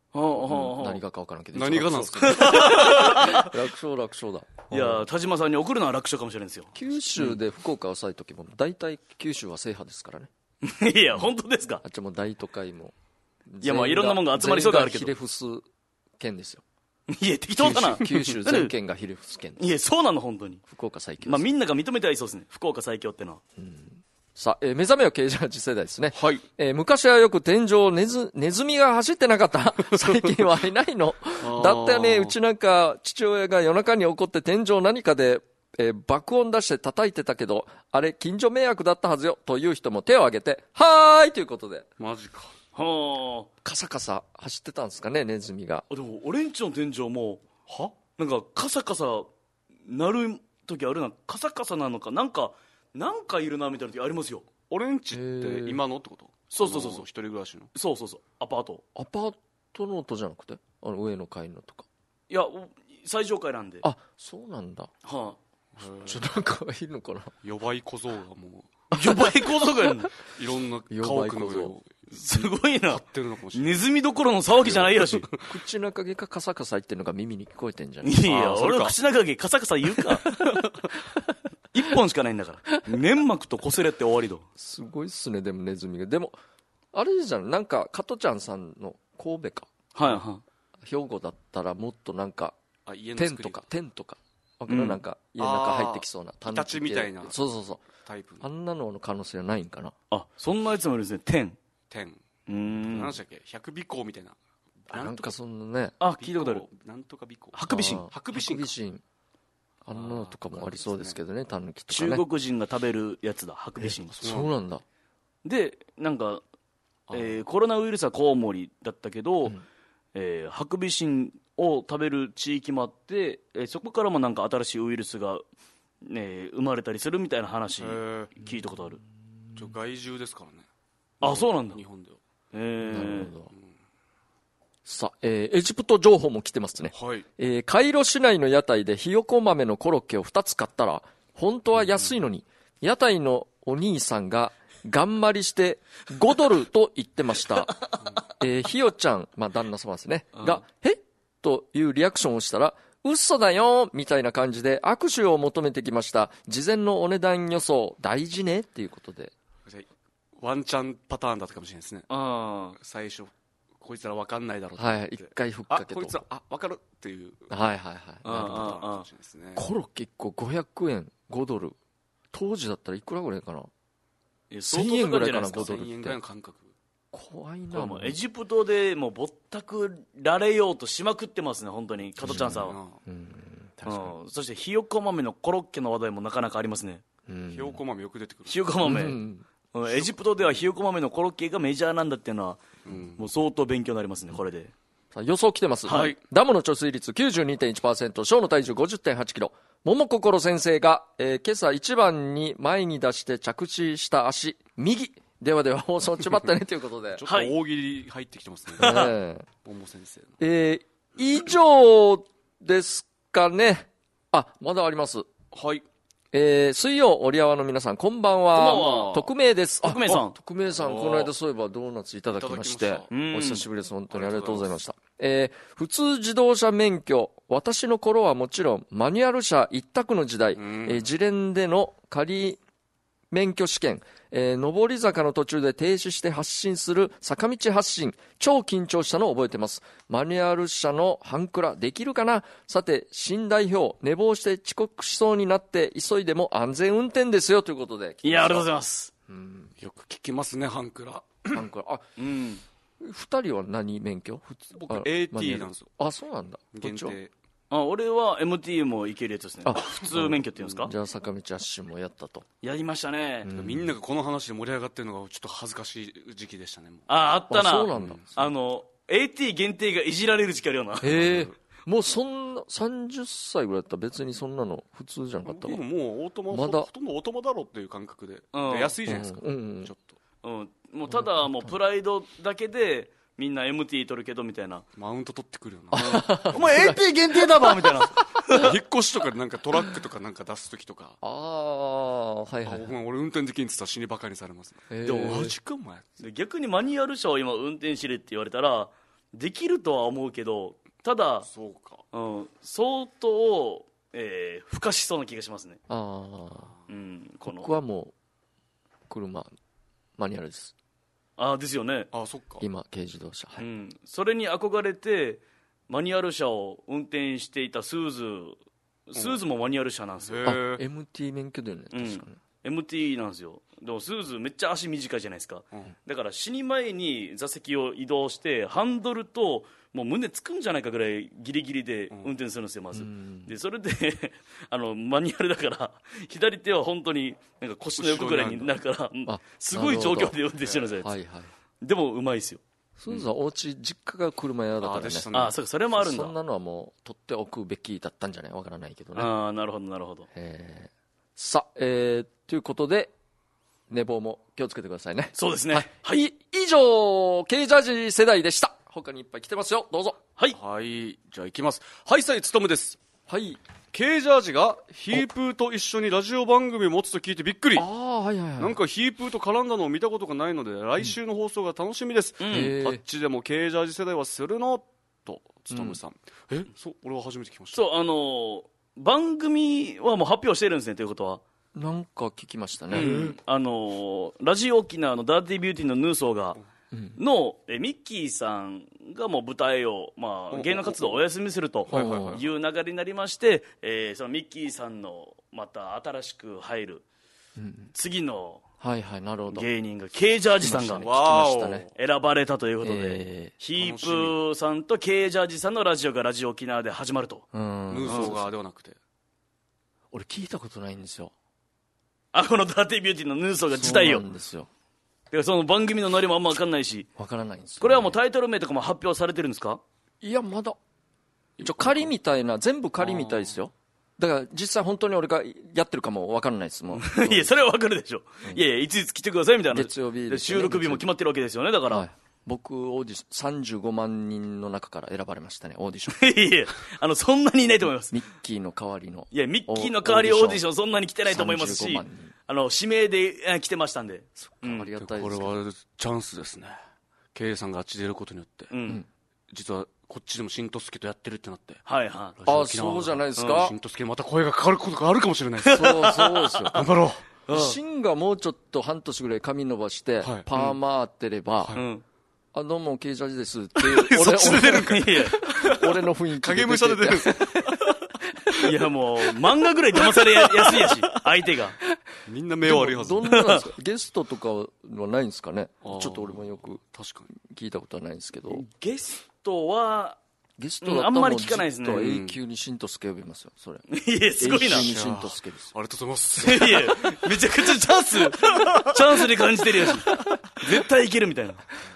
何がか分からんけど何がなんですか楽勝だ。 いや田島さんに送るのは楽勝かもしれないですよ。 九州で福岡を抑えときも大体九州は制覇ですからね。 いや本当ですか。 あっちも大都会もいやまあいろんなもんが集まりそうであるけど全員がひれ伏す県ですよ。 いや適当だな。 九州全県がひれ伏す県です。 いやそうなの本当に。 福岡最強です。 まあみんなが認めてはいそうですね、福岡最強ってのは。 さあ、目覚めはケージャー次世代ですね。 はい。 昔はよく天井ネズミが走ってなかった最近はいないのだったよね。うちなんか父親が夜中に怒って天井何かで、爆音出して叩いてたけど、あれ近所迷惑だったはずよという人も手を挙げて、はーいということで。 マジか。 はあ。 カサカサ走ってたんですかね、ネズミが。 でも俺んちの天井もなんかカサカサなる時あるな。カサカサなのかなんかいるなみたいな時ありますよ。 俺んちって今のってこと？ そう一人暮らしの。 そうアパートの音じゃなくて上の階のとか。 いや最上階なんで。 あ、そうなんだ。 はなんかいるのかな。 予売小僧がもう予売小僧がいるのいろんな家屋の上をすごいな。 張ってるのかもしれない。 ネズミどころの騒ぎじゃないらしい。 口中毛がカサカサ言ってるのが耳に聞こえてんじゃん。 いや俺口中毛カサカサ言うか。一本しかないんだから粘膜と擦れって終わりだ。 すごいっすね。でもネズミがでもあれじゃん、なんか加トちゃんさんの神戸か、 はいはい、 兵庫だったらもっとなんかテンとかなんか家の中入ってきそうなイタチみたいなそうタイプあんなの可能性はないんかな。 あ、そんなやつもいるんですね。テン何でしたっけ、百尾行みたいな。 なんかそんなね。 あ、聞いたことある。 なんとか尾行、 ハクビシンあんなのとかもありそうですけどね、タヌキとかね。 中国人が食べるやつだ、ハクビシン。 そうなんだ。 でなんか、コロナウイルスはコウモリだったけど、ハクビシンを食べる地域もあって、そこからもなんか新しいウイルスが、生まれたりするみたいな話聞いたことある。 害獣ですからね。 あ、そうなんだ。 日本では。 なるほど。さあ、エジプト情報も来てますね。 はい。 カイロ市内の屋台でひよこ豆のコロッケを2つ買ったら、本当は安いのに、屋台のお兄さんが頑張りして5ドルと言ってました。ひよちゃん、まあ旦那様ですね、が、というリアクションをしたら、嘘だよみたいな感じで握手を求めてきました。事前のお値段予想大事ねっていうことで。 ワンチャンパターンだったかもしれないですね。最初こいつら分かんないだろうって、 はい、一回ふっかけと、 こいつら分かるっていう、 はいコロッケ1個500円5ドル、当時だったらいくらぐらいかな。1000円ぐらいかな、5ドルって。1000円ぐらいの感覚。怖いな。 もうエジプトでもうぼったくられようとしまくってますね、本当に加トちゃんさんは。確かに。そしてひよこ豆のコロッケの話題もなかなかありますね。 ひよこ豆よく出てくる。 ひよこ豆、エジプトではひよこ豆のコロッケがメジャーなんだっていうのは、もう相当勉強になりますね、これで。 さあ予想来てます、 はい、 ダムの貯水率 92.1%、 小の体重 50.8 キロ、桃心先生が、今朝一番に前に出して着地した足右では放送ちまったねということでちょっと大喜利入ってきてますね、桃先生の。以上ですかね。あ、まだあります。 はい。 水曜折り合わの皆さんこんばんは。匿名です。 匿名さん、 匿名さん、この間そういえばドーナツいただきまして、お久しぶりです。本当にありがとうございました。普通自動車免許、私の頃はもちろんマニュアル車一択の時代、自連での仮免許試験、上り坂の途中で停止して発進する坂道発進、超緊張したのを覚えてます。マニュアル車の半クラできるかな。さて新代表、寝坊して遅刻しそうになって急いでも安全運転ですよということで。 いや、ありがとうございます。 よく聞きますね、半クラ。 半クラ。あ、2人は何免許？ 僕 AT なんですよ。 あ、そうなんだ。 限定。 俺は MT もいけるやつですね。普通免許っていうんですか。 じゃあ坂道アッシュもやったと。 やりましたね。 みんながこの話で盛り上がってるのがちょっと恥ずかしい時期でしたね。 あったな。 そうなんだ。 AT 限定がいじられる時期あるよな。 もうそんな30歳ぐらいだったら別にそんなの普通じゃなかったわ。 もうオートマ、ほとんどオートマだろっていう感覚で、安いじゃないですか、ちょっと。もうただもうプライドだけでみんな MT 取るけどみたいな。 マウント取ってくるよな。お前 AT 限定だわみたいな。 引っ越しとかでなんかトラックとかなんか出す時とか、 はいはい、 俺運転できんって言ったら死にバカにされます。 でもマジかお前。逆にマニュアル車を今運転しれって言われたらできるとは思うけど、ただそうか、 相当、ふかしそうな気がしますね。 僕はもう車マニュアルです。 ですよね。 そっか。 今軽自動車、 それに憧れてマニュアル車を運転していたスーズもマニュアル車なんですよ。 MT 免許だよね、確かに。 MT なんですよ。でもスーズめっちゃ足短いじゃないですか、だから死に前に座席を移動してハンドルともう胸つくんじゃないかぐらいギリギリで運転するんですよ、まず。でそれでマニュアルだから左手は本当になんか腰の横ぐらいになるからすごい状況で運転してるんですよ、でもうまいですよ。 スーズはお家実家が車屋だからね。 それもあるんだ。 そんなのはもう取っておくべきだったんじゃない、わからないけどね。 なるほどなるほど。 さあ、ということで寝坊も気をつけてくださいね。 そうですね。 以上、軽ジャージ世代でした。他にいっぱい来てますよ。どうぞ。 はい。じゃあ行きます。はい、さい、つとむです。軽ジャージがヒープーと一緒にラジオ番組を持つと聞いてびっくり。なんかヒープーと絡んだのを見たことがないので、来週の放送が楽しみです。あっちでも軽ジャージ世代はするのと、つとむさん。俺は初めて聞きました。 そう、番組はもう発表してるんですね、ということは。 なんか聞きましたね。 ラジオ沖縄のダーティービューティーのヌーソーがのミッキーさんがもう舞台を、芸能活動をお休みするという流れになりまして、そのミッキーさんのまた新しく入る次の芸人が軽ジャージさんが選ばれたということで、ヒープーさんと軽ジャージさんのラジオがラジオ沖縄で始まると。 ヌーソーがではなくて、 俺聞いたことないんですよ。 このダーティービューティーのヌーソーが自体を。 そうなんですよ。 その番組のノリもあんま分かんないし。 分からないんですよ、 これはもうタイトル名とかも発表されてるんですか？ いや、まだ。仮みたいな、全部仮みたいですよ。だから実際本当に俺がやってるかも分からないですもん。 いや、それは分かるでしょ。いや、いついつ来てくださいみたいな。月曜日、収録日も決まってるわけですよね、だから。 僕オーディション35万人の中から選ばれましたね、オーディション。いや、そんなにいないと思います。 ミッキーの代わりの。 いや、ミッキーの代わりオーディションそんなに来てないと思いますし、指名で来てましたんで。 ありがたいです。 これはチャンスですね。K さんがあっちでいることによって、実はこっちでも新とすけとやってるってなって。 そうじゃないですか。 新とすけにまた声がかかることがあるかもしれないです。 そうですよ。 頑張ろう。 新がもうちょっと半年ぐらい髪伸ばしてパーマ当てれば、どうも、軽ジャージですって俺の雰囲気影武者で出る。 いや、もう漫画ぐらい騙されやすいやし、相手がみんな目悪いはず。 どんなんですか？ゲストとかはないんですかね。ちょっと俺もよく聞いたことはないんですけど。 ゲストはあんまり聞かないですね。 永久に新とすけ呼びますよ、それ。 いや、すごいな。 永久に新とすけです。 ありがとうございます。 いや、めちゃくちゃチャンスで感じてるやし、絶対いけるみたいな。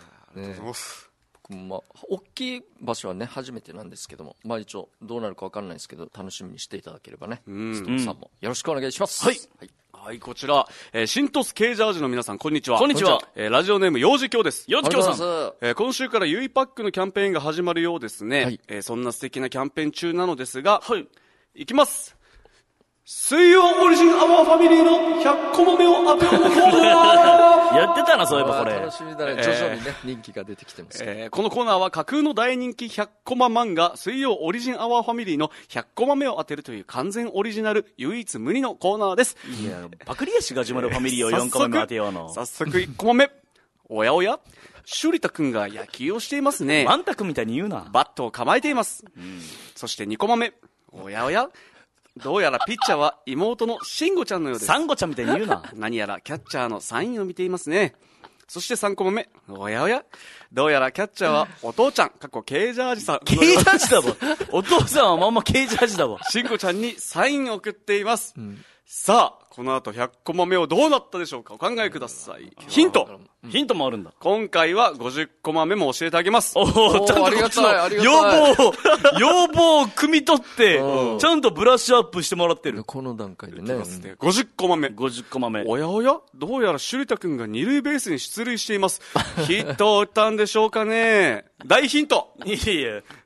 大きい場所はね初めてなんですけども、一応どうなるか分かんないですけど楽しみにしていただければね。ストップさんもよろしくお願いします。 はい、こちら、新トス軽ジャージの皆さん、こんにちは。 こんにちは。 ラジオネーム、幼児教です。 幼児教さん。 今週からゆいパックのキャンペーンが始まるようですね。そんな素敵なキャンペーン中なのですが、いきます。水曜オリジンアワーファミリーの100コマ目を当てようのコーナー。 やってたな、そういえばこれ。 楽しみだね。徐々にね、人気が出てきてます。 このコーナーは架空の大人気100コマ漫画水曜オリジンアワーファミリーの100コマ目を当てるという完全オリジナル唯一無二のコーナーです。 いや、パクリ足が始まるファミリーを4コマ目当てようの。 早速1コマ目。おやおやシュリタ君が野球をしていますね。 ワンタ君みたいに言うな。 バットを構えています。そして2コマ目。おやおやどうやらピッチャーは妹のシンゴちゃんのようです。 サンゴちゃんみたいに言うな。 何やらキャッチャーのサインを見ていますね。そして3コマ目。おやおやどうやらキャッチャーはお父ちゃん、軽ジャージさん。 軽ジャージだわ。お父さんはまんま軽ジャージだわ。 シンゴちゃんにサインを送っています。さあ、この後100コマ目をどうなったでしょうか。お考えください。ヒントもあるんだ。 今回は50コマ目も教えてあげます。 おー、ちゃんとこっちの要望を汲み取って、ちゃんとブラッシュアップしてもらってる。 この段階でね。 50コマ目。 50コマ目。 おやおやどうやらシュリタ君が二塁ベースに出塁しています。ヒットを打ったんでしょうかね。大ヒント。 いやいや、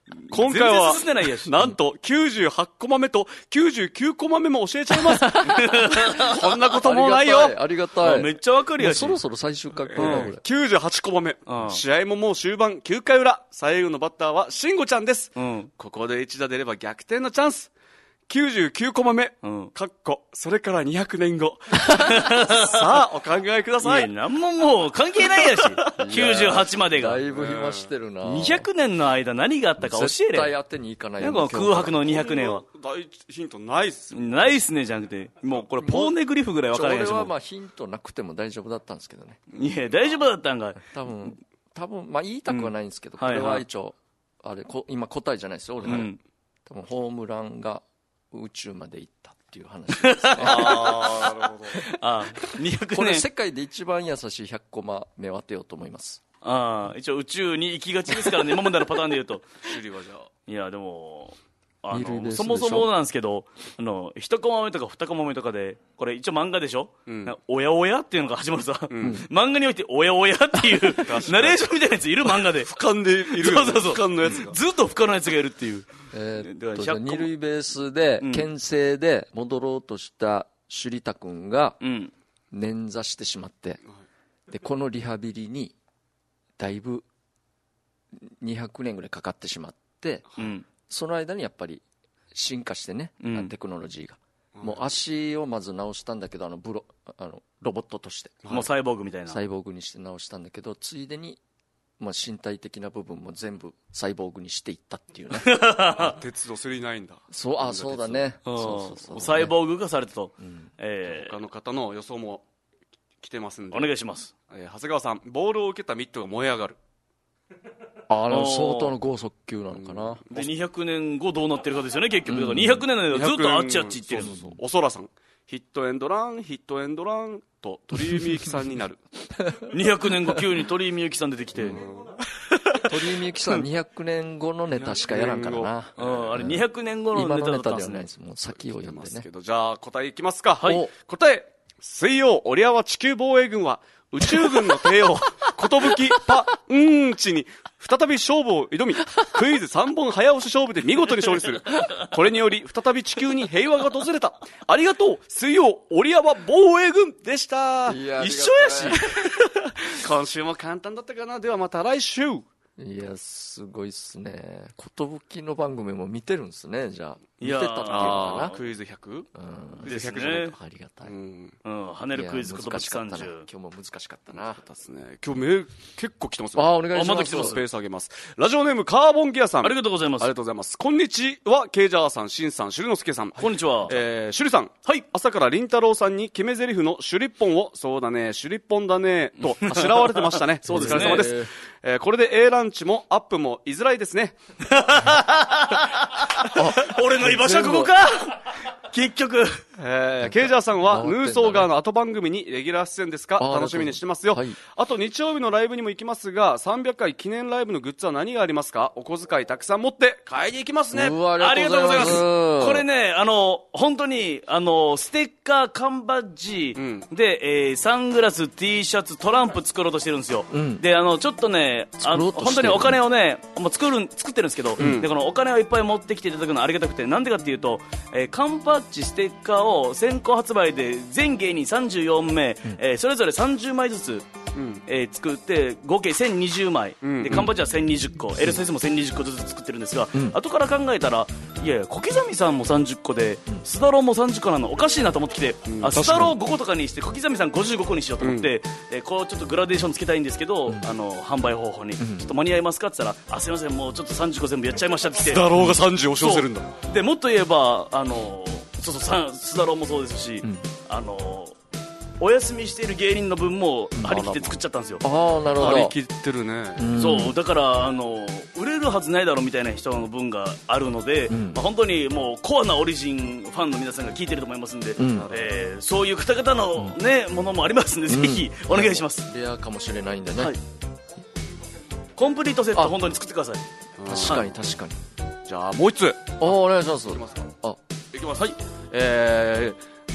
今回は全然進んでないやしなんと98コマ目と99コマ目も教えちゃいますこんなこともないよ。 ありがたい。 めっちゃわかるやし。 そろそろ最終回だこれ。 98コマ目、試合ももう終盤9回裏、最後のバッターは慎吾ちゃんです、ここで一打出れば逆転のチャンス。99コマ目、それから200年後さあお考えください。 いや、なんももう関係ないやし98までがだいぶ暇してるな。 200年の間何があったか教えれ。 絶対当てに行かないよ。 なんか空白の200年は大ヒントないっす。 ないっすねじゃなくて、もうこれポーネグリフぐらい分からないでしょ。 俺はまあヒントなくても大丈夫だったんですけどね。 いや大丈夫だったんか。 多分まあ言いたくはないんですけど、これは一応あれ今答えじゃないですよ俺が、多分ホームランが宇宙まで行ったっていう話ですね。 ああ、なるほど。 200年。 これ世界で一番優しい100コマ目を当てようと思います。 一応宇宙に行きがちですからね今までのパターンで言うと。 シリはじゃあ。 いやでもそもそもなんですけど、1コマ目とか2コマ目とかでこれ一応漫画でしょ、おやおやっていうのが始まるさ、漫画においておやおやっていうナレーションみたいなやついる漫画で俯瞰でいるよ、ね、 そう俯瞰のやつがずっと俯瞰のやつがいるっていう。 二塁ベースで牽制で戻ろうとした首里田君が捻挫してしまって、でこのリハビリにだいぶ200年ぐらいかかってしまって、その間にやっぱり進化してね、テクノロジーがもう足をまず直したんだけどロボットとしてもうサイボーグみたいなサイボーグにして直したんだけど、ついでにまあ身体的な部分も全部サイボーグにしていったっていうね鉄道9だ。 そうだね。 サイボーグ化されたと、 他の方の予想も来てますんでお願いします。 長谷川さん、ボールを受けたミットが燃え上がる。 相当の剛速球なのかな。 で200年後どうなってるかですよね結局。だから200年の間ずっとあっちあっち行ってる。 おそらさん、ヒットエンドランと鳥居みゆきさんになる 200年後急に鳥居みゆきさん出てきて、 鳥居みゆきさん200年後のネタしかやらんからな。 あれ200年後のネタだったんですね。 今のネタではないです。もう先を読んでね。 じゃあ答えいきますか。 はい。 答え、水曜オリアワ地球防衛軍は宇宙軍の帝王寿パンチに再び勝負を挑み、クイズ3本早押し勝負で見事に勝利する。これにより再び地球に平和が訪れた。ありがとう水曜オリアワ防衛軍でした。一緒やし今週も簡単だったかな。ではまた来週。 いやすごいっすね。寿の番組も見てるんですね。じゃあ見てたっていうのかな。 クイズ 100？ クイズ100じゃない。 ありがたい。 跳ねるクイズ寿30。 今日も難しかったな。 今日結構来てますよ。 お願いします。 まだ来てます。 スペース上げます。ラジオネームカーボンギアさん、 ありがとうございます。 ありがとうございます。こんにちは。ケイジャーさん、シンさん、シュリノスケさん、 こんにちは。 シュリさん、 はい。 朝からリンタロウさんに決め台詞のシュリッポンを、そうだねシュリッポンだねとあしらわれてましたね。 そうですね。 お疲れ様です。これで A ランチもアップも居づらいですね。 俺の居場所はここか結局。 ケイジャーさんはヌーソーガーの後番組にレギュラー出演ですか。楽しみにしてますよ。あと日曜日のライブにも行きますが、300回記念ライブのグッズは何がありますか。お小遣いたくさん持って買いに行きますね。 ありがとうございます。これね、本当にステッカー、缶バッジで、サングラス、T シャツ、トランプ作ろうとしてるんですよ。でちょっとね、本当にお金をねもう作ってるんですけど、でこのお金をいっぱい持ってきていただくのはありがたくて、なんでかっていうと、缶バッジ、ステッカーを先行発売で全芸人34名、それぞれ30枚ずつ、作って合計1020枚、で缶バッジは1020個、L サイズも1020個ずつ作ってるんですが、後から考えたら、いや小刻みさんも30個でスダローも30個なのおかしいなと思ってきて、スダロー5個とかにして小刻みさん55個にしようと思って、こうちょっとグラデーションつけたいんですけど、販売方法にちょっと間に合いますかって言ったら、すいませんもうちょっと30個全部やっちゃいましたって言って、 スダローが30押し寄せるんだ。 でもっと言えばスダローもそうですし、お休みしている芸人の分も張り切って作っちゃったんですよ。 なるほど。 張り切ってるね。 そうだから売れるはずないだろうみたいな人の分があるので、本当にもうコアなオリジンファンの皆さんが聞いてると思いますんで、そういう方々のねものもありますんで、ぜひお願いします。 レアかもしれないんでね。 コンプリートセット本当に作ってください。 確かに確かに。 じゃあもう一つお願いします。 いきますか。 いきます。はい。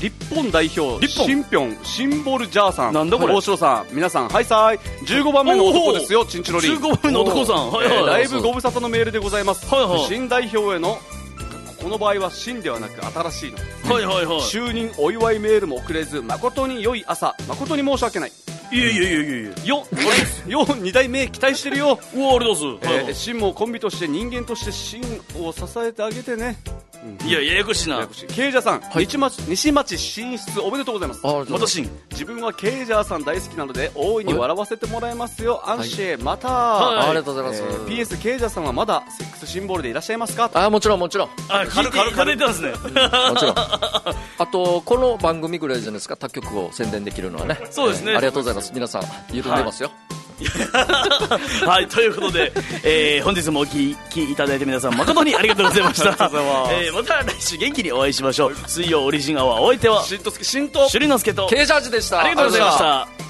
日本代表シンピョンシンボルジャーさん、 なんだこれ、 大城さん、皆さんハイサイ、15番目の男ですよ、チンチロリン。 15番目の男さん、はいはい、 だいぶご無沙汰のメールでございます、 はいはい、 新代表への、この場合は新ではなく新しいの、 はいはいはい、 就任お祝いメールも送れず誠に良い朝、誠に申し訳ない。 いやいやいやいやよ2代目期待してるよ。 うわ、ありがとうございます。 シンもコンビとして人間としてシンを支えてあげてね。 いや、ややこしいな。 ケイジャーさん、はい、西町進出おめでとうございます。 またシン、 自分はケイジャーさん大好きなので大いに笑わせてもらいますよ。アンシェ、また、 はい、ありがとうございます。 PS ケイジャーさんはまだセックスシンボルでいらっしゃいますか？ もちろんもちろん。 軽いてますね。 もちろん。あとこの番組ぐらいじゃないですか、他局を宣伝できるのはね。 そうですね。 ありがとうございます。皆さん緩んでますよ。 はい、ということで、本日もお聞きいただいて皆さん誠にありがとうございました。また来週元気にお会いしましょう。水曜オリジンアワー、お相手はしんとすけしんとしゅりのすけとケイジャージでした。 ありがとうございました。